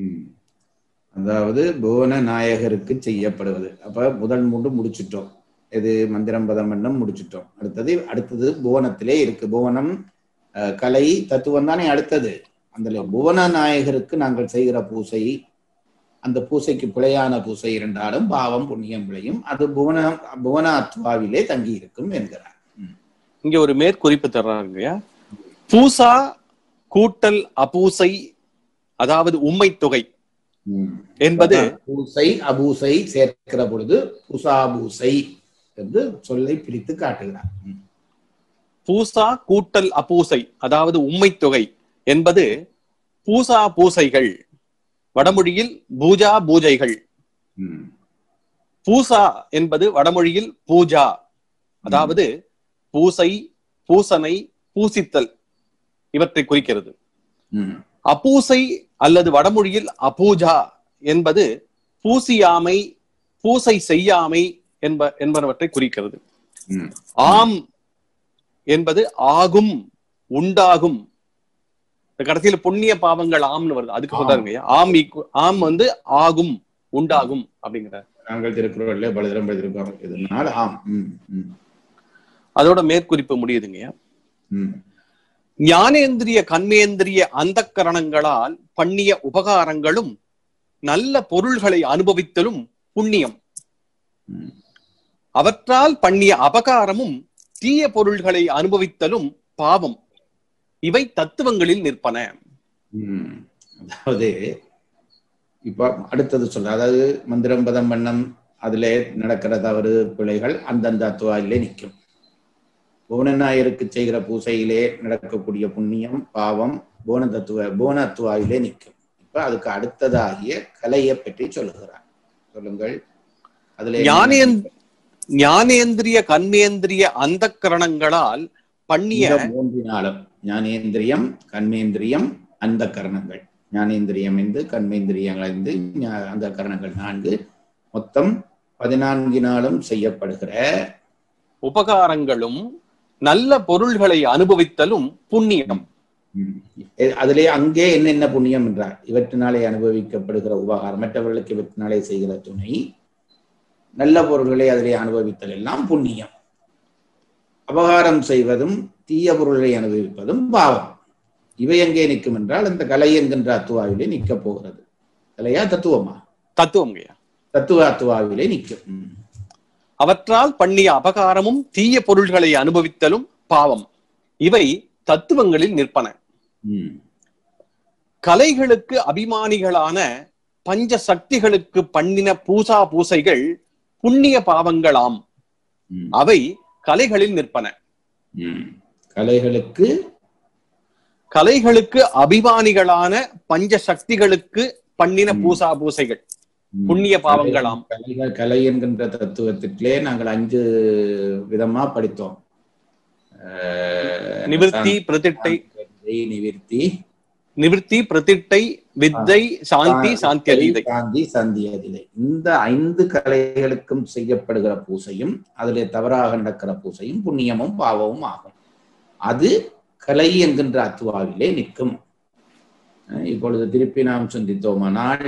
அதாவது புவன நாயகருக்கு செய்யப்படுவது. அப்ப முதல் மூன்று முடிச்சிட்டோம். இது மந்திரம், பதம், வண்ணம் முடிச்சிட்டோம். அடுத்தது அடுத்தது புவனத்திலே இருக்கு. புவனம், கலை, தத்துவம் தானே அடுத்தது. அந்த புவன நாயகருக்கு நாங்கள் செய்கிற பூசை, அந்த பூசைக்கு பிழையான பூசை இருந்தாலும் பாவம் புண்ணியம் விளையும். அது புவன புவன அத்வாவிலே தங்கி இருக்கும் என்கிறார். இங்க ஒரு மேற்குறிப்பு தர்றாங்க. பூசா கூட்டல் அபூசை, அதாவது உம்மை தொகை என்பது பூசை அபூசை சேர்க்கிற பொழுது பூசாபூசை என்று சொல்லை பிரித்து காட்டுகிறார். பூசா கூட்டல் அபூசை, அதாவது உம்மை தொகை என்பது பூசா பூசைகள், வடமொழியில் பூஜா பூஜைகள். பூசா என்பது வடமொழியில் பூஜா, அதாவது பூசை, பூசனை, பூசித்தல் இவற்றை குறிக்கிறது. அபூசை அல்லது வடமொழியில் அபூஜா என்பது பூசியாமை, பூசை செய்யாமை என்ப என்பனவற்றை குறிக்கிறது. ஆம் என்பது ஆகும், உண்டாகும். கடைசியில புண்ணிய பாவங்கள் ஆம்னு வருது, அதுக்கு சொல்றாருங்க. ஆம் ஆம் வந்து ஆகும், உண்டாகும் அப்படிங்கிறார். நாங்கள் திருக்குறள்ல பலதரம் எழுதியிருப்பாங்க. ஆம். அதோட மேற்குறிப்பு முடியுதுங்க. ஞானேந்திரிய கண்மேந்திரிய அந்த கரணங்களால் பண்ணிய உபகாரங்களும் நல்ல பொருள்களை அனுபவித்தலும் புண்ணியம். அவற்றால் பண்ணிய அபகாரமும் தீய பொருள்களை அனுபவித்தலும் பாவம். இவை தத்துவங்களில் நிற்பன. அதாவது இப்ப அடுத்தது சொல்ற, அதாவது மந்திரம், பதம், வண்ணம் அதிலே நடக்கிற தவறு பிழைகள் அந்தந்த அத்துவாயிலே நிற்கும். புவனநாயருக்கு செய்கிற பூசையிலே நடக்கக்கூடிய புண்ணியம் பாவம் புவன தத்துவ புவன அத்துவாயிலே நிற்கும். இப்ப அதுக்கு அடுத்ததாகிய கலையை பற்றி சொல்லுகிறார். சொல்லுங்கள். அதுல ஞானேந்திரிய கண்மேந்திரிய அந்த கரணங்களால் பண்ணிய மூன்றினாலும் ஞானேந்திரியம், கண்மேந்திரியம், அந்த கரணங்கள். ஞானேந்திரியம் ஐந்து, கண்மேந்திரியங்கள் ஐந்து, அந்த கரணங்கள் நான்கு, மொத்தம் பதினான்கினாலும் செய்யப்படுகிற உபகாரங்களும் நல்ல பொருள்களை அனுபவித்தலும் புண்ணியம். அதிலே அங்கே என்னென்ன புண்ணியம் என்றார்? இவற்றினாலே அனுபவிக்கப்படுகிற உபகாரம், மற்றவர்களுக்கு இவற்றினாலே செய்கிற துணை, நல்ல பொருள்களை அதிலே அனுபவித்தல் எல்லாம் புண்ணியம். அபகாரம் செய்வதும் தீய பொருள்களை அனுபவிப்பதும் பாவம். இவை எங்கே நிற்கும் என்றால் அந்த கலை என்கின்ற அத்துவாவிலே நிற்க போகிறது. கலையா தத்துவமா? தத்துவம். தத்துவ அத்துவாவிலே நிற்கும். அவற்றால் பண்ணிய அபகாரமும் தீய பொருள்களை அனுபவித்தலும் பாவம். இவை தத்துவங்களில் நிற்பன. கலைகளுக்கு அபிமானிகளான பஞ்ச சக்திகளுக்கு பண்ணின பூசா பூசைகள் புண்ணிய பாவங்களாம். அவை கலைகளில் நிற்பன. கலைகளுக்கு கலைகளுக்கு அபிமானிகளான பஞ்ச சக்திகளுக்கு பண்ணின பூசா பூசைகள் புண்ணிய பாவங்களாம். கலைகள் கலை என்கின்ற தத்துவத்திலே நாங்கள் அஞ்சு விதமா படித்தோம். நிவிர்த்தி, பிரதிட்டை, நிவிர்த்தி, நிவிர்த்தி, பிரதிட்டை, வித்தை, சாந்தி, சாந்தி அதிதை. சாந்தி, சாந்தி அதிதை. இந்த ஐந்து கலைகளுக்கும் செய்யப்படுகிற பூசையும் அதிலே தவறாக நடக்கிற பூசையும் புண்ணியமும் பாவமும் ஆகும். அது கலை என்கின்ற அத்துவாவிலே நிற்கும். இப்பொழுது திருப்பி நாம் சிந்தித்தோமானால்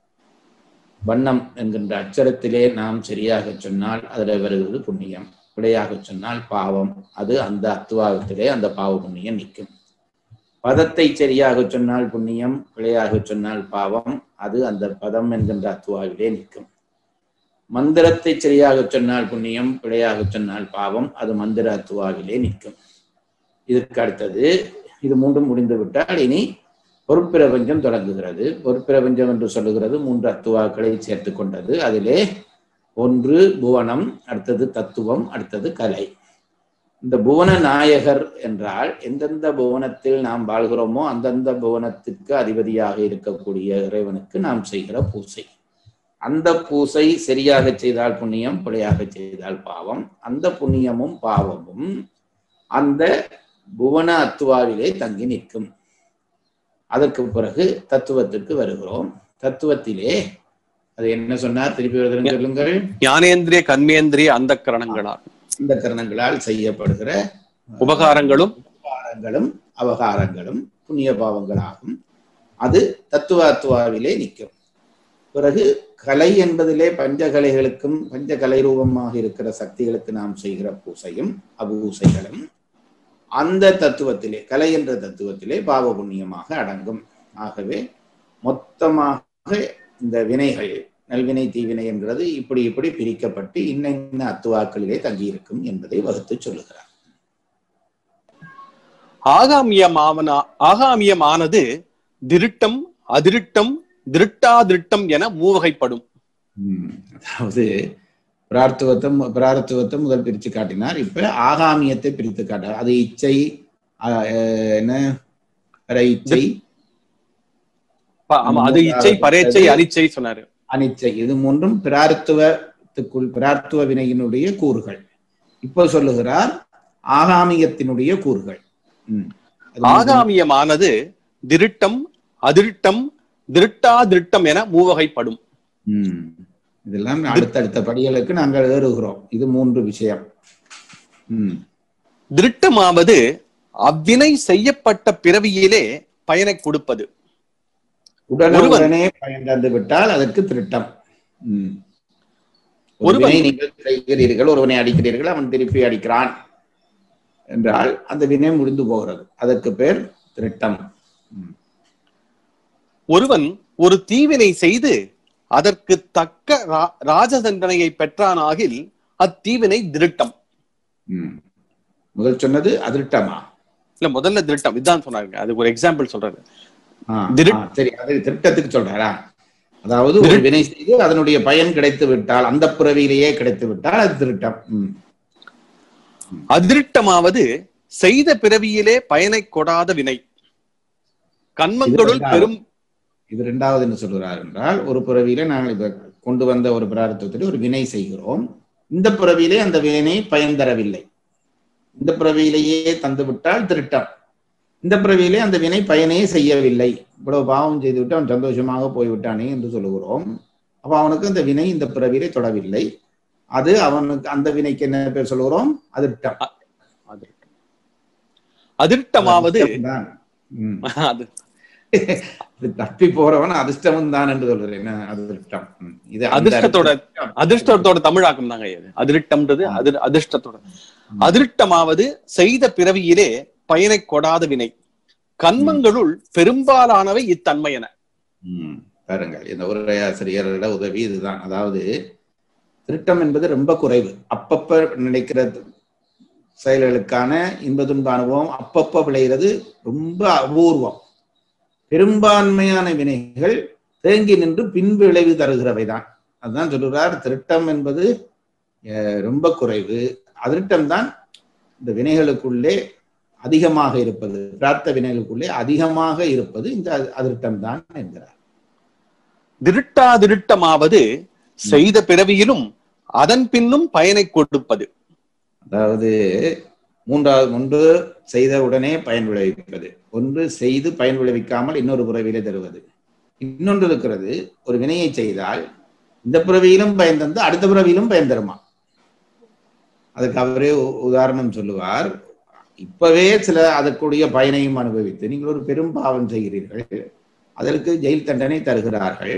வண்ணம் என்கின்ற அச்சரத்திலே நாம் சரியாக சொன்னால் அதில் வருகிறது புண்ணியம், பிழையாக சொன்னால் பாவம். அது அந்த அத்துவாவத்திலே அந்த பாவ புண்ணியம் நிற்கும். பதத்தை சரியாக சொன்னால் புண்ணியம், பிழையாக சொன்னால் பாவம். அது அந்த பதம் என்கின்ற அத்துவாவிலே நிற்கும். மந்திரத்தை சரியாக சொன்னால் புண்ணியம், பிழையாக சொன்னால் பாவம். அது மந்திர அத்துவாவிலே நிற்கும். இதற்கு அடுத்தது இது மூன்றும் முடிந்து விட்டால் இனி பொருட்பிரபஞ்சம் தொடங்குகிறது. பொருட்பிரபஞ்சம் என்று சொல்லுகிறது மூன்று அத்துவாக்களை சேர்த்து கொண்டது. அதிலே ஒன்று புவனம், அடுத்தது தத்துவம், அடுத்தது கலை. இந்த புவன நாயகர் என்றால் எந்தெந்த புவனத்தில் நாம் வாழ்கிறோமோ அந்தந்த புவனத்திற்கு அதிபதியாக இருக்கக்கூடிய இறைவனுக்கு நாம் செய்கிற பூசை. அந்த பூசை சரியாக செய்தால் புண்ணியம், பிழையாக செய்தால் பாவம். அந்த புண்ணியமும் பாவமும் அந்த புவன அத்துவாவிலே தங்கி நிற்கும். அதற்கு பிறகு தத்துவத்திற்கு வருகிறோம். தத்துவத்திலே அது என்ன சொன்னார்? திருப்பி வருகிறேன் சொல்லுங்கள். ஞானேந்திரிய, கர்மேந்திரிய, அந்த கரணங்களால் இந்த கரணங்களால் செய்யப்படுகிற உபகாரங்களும் உபகாரங்களும் அவகாரங்களும் புண்ணிய பாவங்களாகும். அது தத்துவ அத்துவாவிலே நிற்கும். பிறகு கலை என்பதிலே பஞ்சகலைகளுக்கும் பஞ்ச கலை ரூபமாக இருக்கிற சக்திகளுக்கு நாம் செய்கிற பூசையும் அபூசைகளும் அந்த தத்துவத்திலே கலை என்ற தத்துவத்திலே பாவ புண்ணியமாக அடங்கும். ஆகவே மொத்தமாக இந்த வினைகள் நல்வினை தீவினை என்கிறது இப்படி இப்படி பிரிக்கப்பட்டு இன்ன இன்ன அத்துவாக்களிலே தங்கியிருக்கும் என்பதை வகுத்து சொல்லுகிறார். ஆகாமியமான ஆகாமியமானது திருட்டம், அதிருட்டம், திருட்டாதிருட்டம் என மூவகைப்படும். உம் அதாவது பிரார்த்துவத்தை பிரார்த்துவத்தை முதல் பிரித்து காட்டினார். இப்ப ஆகாமியத்தை பிரித்து காட்டார். அது இச்சை, என்ன இச்சை, அது இச்சை, பரேச்சை, அனிச்சை சொன்னாரு. அனிச்சை இது மூன்றும் பிரார்த்துவத்துக்குள் பிரார்த்துவ வினையினுடைய கூறுகள். இப்ப சொல்லுகிறார் ஆகாமியத்தினுடைய கூறுகள். ஆகாமியமானது திருட்டம், அதிருட்டம், திருட்டாதிருட்டம் என மூவகைப்படும். உம் இதெல்லாம் அடுத்தடுத்த படிகளுக்கு நாங்கள் ஏறுகிறோம். இது மூன்று விஷயம். உம் திருட்டமாவது அவ்வினை செய்யப்பட்ட பிறவியிலே பயனை கொடுப்பது. உடனுடனே பயன் தந்து விட்டால் அதற்கு திருட்டம். உம் ஒருவனை நீங்கள் செய்கிறீர்கள், ஒருவனை அடிக்கிறீர்கள், அவன் திருப்பி அடிக்கிறான் என்றால் அந்த வினை முடிந்து போகிறது. அதற்கு பேர் திருட்டம். ஒருவன் ஒரு தீவினை செய்து அதற்கு தக்க ராஜ தண்டனையை பெற்றானாகில் அத்தீவினை திருட்டம். முதல் சொன்னது அதிருட்டமா? இல்ல, முதல்ல திருட்டம் இதுதான் சொன்னாங்க. அது ஒரு எக்ஸாம்பிள் சொல்றாரு. சரி, அது திருட்டத்துக்கு சொல்றாரா? அதாவது ஒரு வினை செய்து அதனுடைய பயன் கிடைத்து விட்டால், அந்த பிறவியிலேயே கிடைத்து விட்டால் அது திருட்டம். அதிருட்டமாவது செய்த பிறவியிலே பயனை கொடாத வினை. கண்மங்களுள் பெரும் இது இரண்டாவது என்ன சொல்கிறார் என்றால், ஒரு பிறவியிலே நாங்கள் இப்ப கொண்டு வந்த ஒரு பிரார்த்தத்தில் ஒரு வினை செய்கிறோம். இந்த பிறவியிலே அந்த வினை பயன் தரவில்லை. இந்த பிறவியிலேயே தந்து விட்டால் திருட்டம். இந்த பிறவியிலே அந்த வினை பயனே செய்யவில்லை, இவ்வளவு பாவம் செய்து விட்டு அவன் சந்தோஷமாக போய்விட்டானே என்று சொல்லுகிறோம். அப்ப அவனுக்கு அந்த வினை இந்த பிறவியிலே தொடவில்லை. அது அவனுக்கு அந்த வினைக்கு என்ன பேர் சொல்லுகிறோம்? அதிருட்டம். அதிருட்டமாவது தப்பி போறவன் அதிர்ஷ்டம் தான் என்று சொல்றேன். அதிருஷ்டம் இது அதிர்ஷ்டத்தோட அதிர்ஷ்டத்தோட தமிழாக்கம் தாங்க. அதிருட்டம்ன்றது அதிர்ஷ்டத்தோட. அதிருட்டமாவது செய்த பிறவியிலே பயனை கொடாத வினை. கண்மங்களுள் பெரும்பாலானவை இத்தன்மையன. உம் பாருங்கள், இந்த உரையாசிரியரோட உதவி இதுதான். அதாவது திருட்டம் என்பது ரொம்ப குறைவு. அப்பப்ப நினைக்கிற செயல்களுக்கான இன்ப துன்ப அனுபவம் அப்பப்ப விளைகிறது ரொம்ப அபூர்வம். பெரும்பான்மையான வினைகள் தேங்கி நின்று பின்பு விளைவு தருகிறவை தான். அதுதான் சொல்லுகிறார், திருட்டம் என்பது ரொம்ப குறைவு. அதிருட்டம் தான் இந்த வினைகளுக்குள்ளே அதிகமாக இருப்பது, பிரார்த்த வினைகளுக்குள்ளே அதிகமாக இருப்பது இந்த அதிருட்டம் தான் என்கிறார். திருட்டா திருட்டமாவது செய்த பிறவியிலும் அதன் பின்னும் பயனை கொடுப்பது. அதாவது மூன்றாவது, ஒன்று செய்த உடனே பயன் விளைவிப்பது, ஒன்று செய்து பயன் விளைவிக்காமல் இன்னொரு பிறவியிலே தருவது. இன்னொன்று இருக்கிறது, ஒரு வினையை செய்தால் இந்த பிறவியிலும் பயன் தந்து அடுத்த பிறவியிலும் பயன் தருமா. அதுக்கு அவரே உதாரணம் சொல்லுவார். இப்பவே சில அதற்குரிய பயனையும் அனுபவித்து நீங்கள் ஒரு பெரும் பாவம் செய்கிறீர்கள், அதற்கு ஜெயில் தண்டனை தருகிறார்கள்.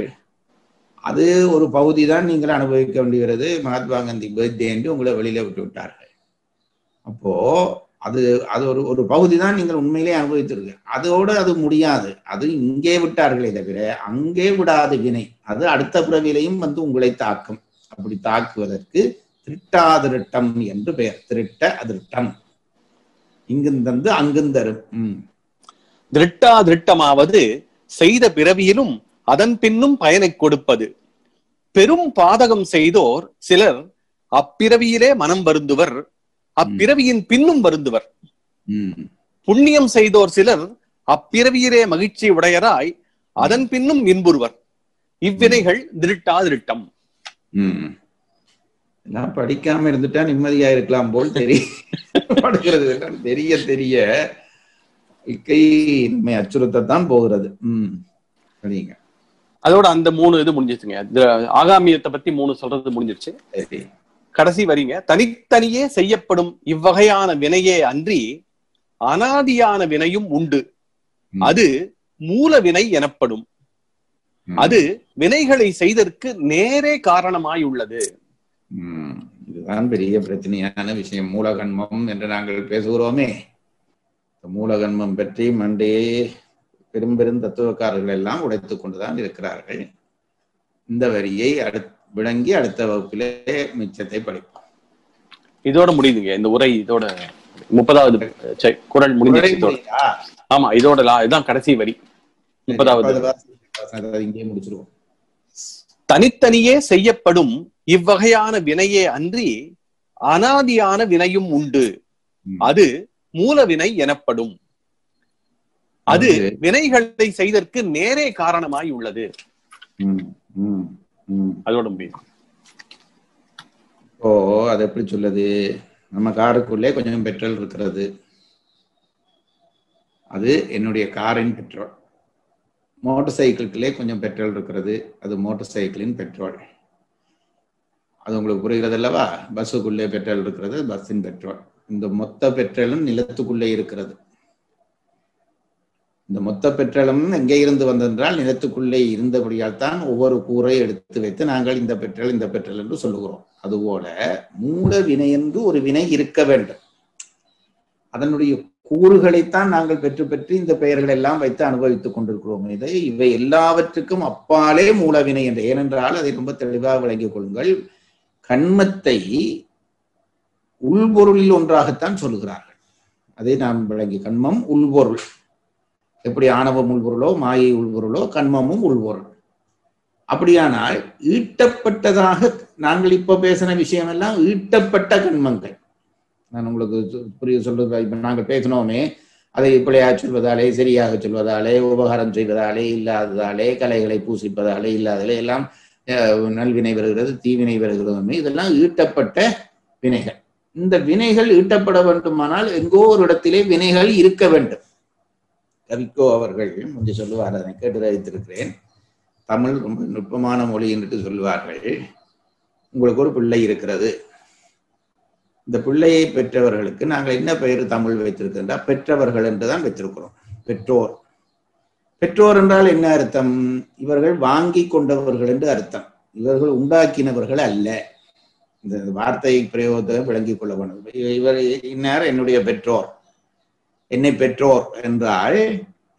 அது ஒரு பகுதி தான் நீங்கள் அனுபவிக்க வேண்டியது. மகாத்மா காந்தி பர்த்டே என்று உங்களை வெளியில விட்டு விட்டார்கள். அப்போ அது அது ஒரு ஒரு பகுதி தான் நீங்கள் உண்மையிலே அனுபவித்திருக்கு. அதோடு அது முடியாது. அது இங்கே விட்டார்களே தவிர அங்கே விடாத வினை அது அடுத்த பிறவிலையும் வந்து உங்களை தாக்கும். அப்படி தாக்குவதற்கு திருட்டாதிருட்டம் என்று பெயர். திருட்ட அதிருட்டம், இங்குந்தந்து அங்குந்தரும். உம் திருட்டா திருட்டமாவது செய்த பிறவியிலும் அதன் பின்னும் பயனை கொடுப்பது. பெரும் பாதகம் செய்தோர் சிலர் அப்பிறவியிலே மனம் வருந்துவர், அப்பிறவியின் பின்னும் வருந்துவர். புண்ணியம் செய்தோர் சிலர் அப்பிறவியிலே மகிழ்ச்சி உடையராய் அதன் பின்னும் இன்புறுவர். இவ்வினைகள் திருட்டா திருட்டம். உம் எல்லாம் படிக்காம இருந்துட்டா நிம்மதியா இருக்கலாம் போல் தெரிகிறது. தெரிய தெரிய இக்கை நம்மை அச்சுறுத்தத்தான் போகிறது. உம் சரிங்க. அதோட அந்த மூணு இது முடிஞ்சிருச்சுங்க. ஆகாமியத்தை பத்தி மூணு சொல்றது முடிஞ்சிருச்சு. கடைசி வரிங்க, தனித்தனியே செய்யப்படும் இவ்வகையான வினையே அன்றி அனாதியான வினையும் உண்டு, அது மூல வினை எனப்படும். அது வினைகளை செய்தற்கு நேரே காரணமாய் உள்ளது. உம் இதுதான் பெரிய பிரச்சனையான விஷயம். மூலகன்மம் என்று நாங்கள் பேசுகிறோமே, மூலகன்மம் பற்றி மண்டே பெரும் பெரும் தத்துவக்காரர்கள் எல்லாம் உடைத்துக் கொண்டுதான் இருக்கிறார்கள். இந்த வரியை அடுத்து விளங்கி அடுத்த வகுப்பிலே மிச்சத்தை படிப்போம். இதோட முடியுதுங்க இந்த உரை. இதோட முப்பதாவது குறள் முடிஞ்சு. ஆமா, இதோட இதுதான் கடைசி வரி. முப்பதாவது இங்கே முடிச்சிருவோம். தனித்தனியே செய்யப்படும் இவ்வகையான வினையே அன்றி அனாதியான வினையும் உண்டு, அது மூல வினை எனப்படும். அது வினைகளை செய்தற்கு நேரே காரணமாய் உள்ளது. அதோட முடியும். ஓ அது எப்படி சொல்லுது? நம்ம காருக்குள்ளே கொஞ்சம் பெட்ரோல் இருக்கிறது, அது என்னுடைய காரின் பெட்ரோல். மோட்டார் சைக்கிள்களே கொஞ்சம் பெட்ரோல் இருக்கிறது, அது மோட்டார் சைக்கிளின் பெட்ரோல். அது உங்களுக்கு புரிகிறது அல்லவா? பஸ்ஸுக்குள்ளே பெட்ரோல் இருக்கிறது, பஸ்ஸின் பெட்ரோல். இந்த மொத்த பெட்ரோலும் நிலத்துக்குள்ளே இருக்கிறது. இந்த மொத்த பெட்ரோலும் எங்கே இருந்து வந்தென்றால் நிலத்துக்குள்ளே இருந்தபடியால் தான் ஒவ்வொரு கூரை எடுத்து வைத்து நாங்கள் இந்த பெட்ரோல் இந்த பெட்ரோல் என்று சொல்லுகிறோம். அதுபோல மூல வினை என்று ஒரு வினை இருக்க வேண்டும். அதனுடைய கூறுகளைத்தான் நாங்கள் பெற்று பெற்று இந்த பெயர்கள் எல்லாம் வைத்து அனுபவித்துக் கொண்டிருக்கிறோம். இதை இவை எல்லாவற்றுக்கும் அப்பாலே மூலவினை என்று. ஏனென்றால் அதை ரொம்ப தெளிவாக விளங்கிக் கொள்ளுங்கள். கண்மத்தை உள்பொருளில் ஒன்றாகத்தான் சொல்லுகிறார்கள். அதை நாம் விளங்கி, கண்மம் உள்பொருள். எப்படி ஆணவம் உள்பொருளோ மாயை உள்பொருளோ கண்மமும் உள்பொருள். அப்படியானால் ஈட்டப்பட்டதாக நாங்கள் இப்ப பேசின விஷயம் எல்லாம் ஈட்டப்பட்ட கண்மங்கள். நான் உங்களுக்கு புரிய சொல்றது, இப்ப நாங்கள் பேசினோமே, அதை இப்படியா சொல்வதாலே, சரியாக சொல்வதாலே, உபகாரம் செய்வதாலே, இல்லாததாலே, கலைகளை பூசிப்பதாலே, இல்லாததாலே எல்லாம் நல்வினை வருகிறது, தீவினை வருகிறது. இதெல்லாம் ஈட்டப்பட்ட வினைகள். இந்த வினைகள் ஈட்டப்பட வேண்டுமானால் எங்கோ ஒரு இடத்திலே வினைகள் இருக்க வேண்டும். கவிக்கோ அவர்கள் கொஞ்சம் சொல்லுவார், அதை கேட்டு வைத்திருக்கிறேன். தமிழ் ரொம்ப நுட்பமான மொழி என்று சொல்லுவார்கள். உங்களுக்கு ஒரு பிள்ளை இருக்கிறது, இந்த பிள்ளையை பெற்றவர்களுக்கு நாங்கள் என்ன பெயர் தமிழ் வைத்திருக்கின்றா? பெற்றவர்கள் என்றுதான் வைத்திருக்கிறோம். பெற்றோர். பெற்றோர் என்றால் என்ன அர்த்தம்? இவர்கள் வாங்கி கொண்டவர்கள் என்று அர்த்தம். இவர்கள் உண்டாக்கினவர்கள் அல்ல. இந்த வார்த்தை பிரயோகத்தை விளங்கிக் கொள்ள வேண்டும். இவர் இன்னார் என்னுடைய பெற்றோர். என்னை பெற்றோர் என்றால்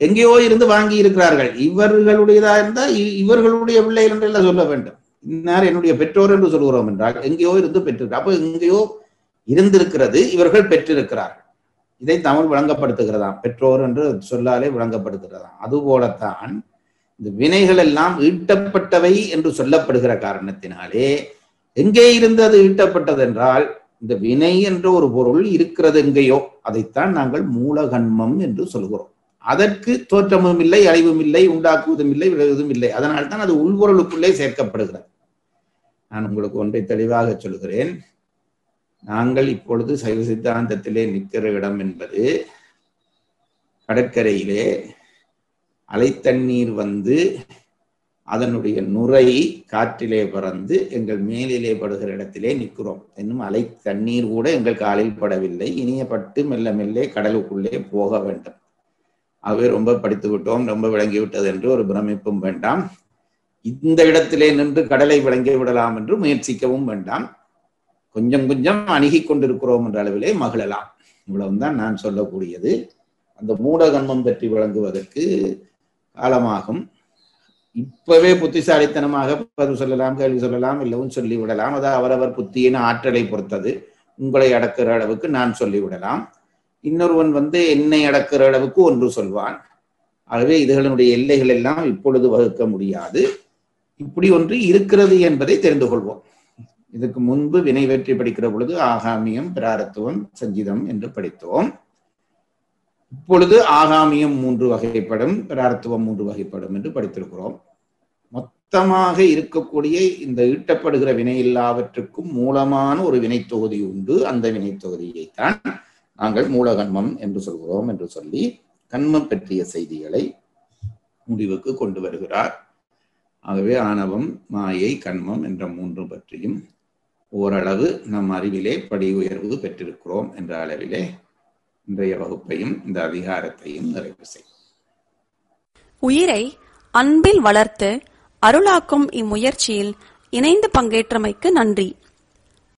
எங்கேயோ இருந்து வாங்கி இருக்கிறார்கள். இவர்களுடையதா இருந்தா இவர்களுடைய பிள்ளைகள் என்று எல்லாம் சொல்ல வேண்டும். இன்னார் என்னுடைய பெற்றோர் என்று சொல்கிறோம் என்றால் எங்கேயோ இருந்து பெற்றிருக்க, அப்ப எங்கேயோ இருந்திருக்கிறது, இவர்கள் பெற்றிருக்கிறார்கள். இதை தமிழ் விளங்கப்படுத்துகிறதாம், பெற்றோர் என்று சொல்லாலே விளங்கப்படுத்துகிறதாம். அதுபோலத்தான் இந்த வினைகள் எல்லாம் ஈட்டப்பட்டவை என்று சொல்லப்படுகிற காரணத்தினாலே எங்கே இருந்து அது ஈட்டப்பட்டது என்றால் இந்த வினை என்ற ஒரு பொருள் இருக்கிறது எங்கேயோ, அதைத்தான் நாங்கள் மூலகன்மம் என்று சொல்கிறோம். அதற்கு தோற்றமும் இல்லை, அழிவும் இல்லை, உண்டாக்குவதும் இல்லை, விளைவதும் இல்லை. அதனால்தான் அது உள்பொருளுக்குள்ளே சேர்க்கப்படுகிறது. நான் உங்களுக்கு ஒன்றை தெளிவாக சொல்கிறேன். நாங்கள் இப்பொழுது சைவ சித்தாந்தத்திலே நிற்கிற இடம் என்பது கடற்கரையிலே அலைத்தண்ணீர் வந்து அதனுடைய நுரை காற்றிலே பறந்து எங்கள் மேலிலே படுகிற இடத்திலே நிற்கிறோம். இன்னும் அலை தண்ணீர் கூட எங்கள் காலில் படவில்லை. இனியப்பட்டு மெல்ல மெல்லே கடலுக்குள்ளே போக வேண்டும். ஆகவே ரொம்ப படித்து விட்டோம், ரொம்ப விளங்கி விட்டது என்று ஒரு பிரமிப்பும் வேண்டாம். இந்த இடத்திலே நின்று கடலை விளங்கி விடலாம் என்று முயற்சிக்கவும் வேண்டாம். கொஞ்சம் கொஞ்சம் அணுகி கொண்டிருக்கிறோம் என்ற அளவிலே மகிழலாம். இவ்வளவுதான் நான் சொல்லக்கூடியது. அந்த மூடகன்மம் பற்றி விளங்குவதற்கு காலமாகும். இப்பவே புத்திசாலித்தனமாக பதில் சொல்லலாம், கேள்வி சொல்லலாம், இல்லவும் சொல்லிவிடலாம். அது அவரவர் புத்தியின் ஆற்றலை பொறுத்தது. உங்களை அடக்குற அளவுக்கு நான் சொல்லிவிடலாம். இன்னொருவன் வந்து என்னை அடக்குற அளவுக்கு ஒன்று சொல்வான். ஆகவே இதுகளுடைய எல்லைகள் எல்லாம் இப்பொழுது வகுக்க முடியாது. இப்படி ஒன்று இருக்கிறது என்பதை தெரிந்து கொள்வோம். இதுக்கு முன்பு வினை வெற்றி படிக்கிற பொழுது ஆகாமியம், பிராரத்துவம், சஞ்சிதம் என்று படித்தோம். இப்பொழுது ஆகாமியம் மூன்று வகைப்படும், பிராரத்துவம் மூன்று வகைப்படும் என்று படித்திருக்கிறோம். மொத்தமாக இருக்கக்கூடிய இந்த ஈட்டப்படுகிற வினை எல்லாவற்றுக்கும் மூலமான ஒரு வினை தொகுதி உண்டு. அந்த வினை தொகுதியைத்தான் நாங்கள் மூலகன்மம் என்று சொல்கிறோம் என்று சொல்லி கன்மம் பற்றிய செய்திகளை முடிவுக்கு கொண்டு வருகிறார். ஆகவே ஆணவம், மாயை, கன்மம் என்ற மூன்று பற்றியும் ஓரளவு நம் அறிவிலே படி உயர்வு பெற்றிருக்கிறோம் என்ற அளவிலே இன்றைய வகுப்பையும் இந்த அதிகாரத்தையும் நிறைவு செய்யும். உயிரை அன்பில் வளர்த்து அருளாக்கும் இம்முயற்சியில் இணைந்து பங்கேற்றமைக்கு நன்றி.